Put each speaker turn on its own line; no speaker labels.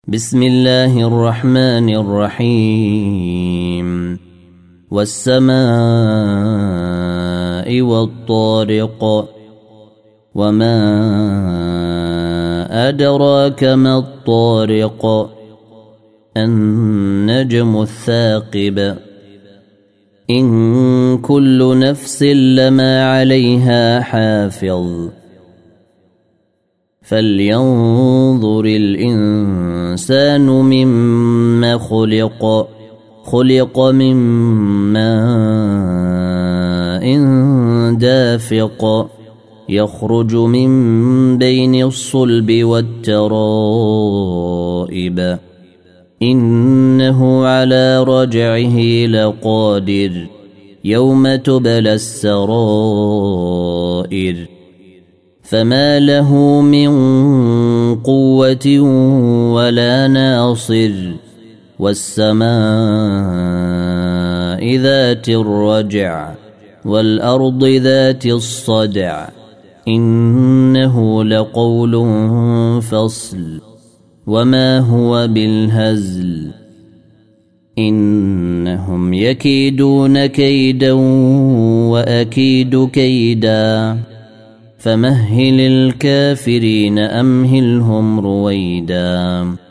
بسم الله الرحمن الرحيم والسماء والطارق وما أدراك ما الطارق النجم الثاقب إن كل نفس لما عليها حافظ فلينظر الإنسان مما خلق من ماء دافق يخرج من بين الصلب والترائب إنه على رجعه لقادر يوم تبلى السرائر فما له من قوة ولا ناصر والسماء ذات الرجع والأرض ذات الصدع إنه لقول فصل وما هو بالهزل إنهم يكيدون كيدا وأكيد كيدا فمهل الكافرين أمهلهم رويدا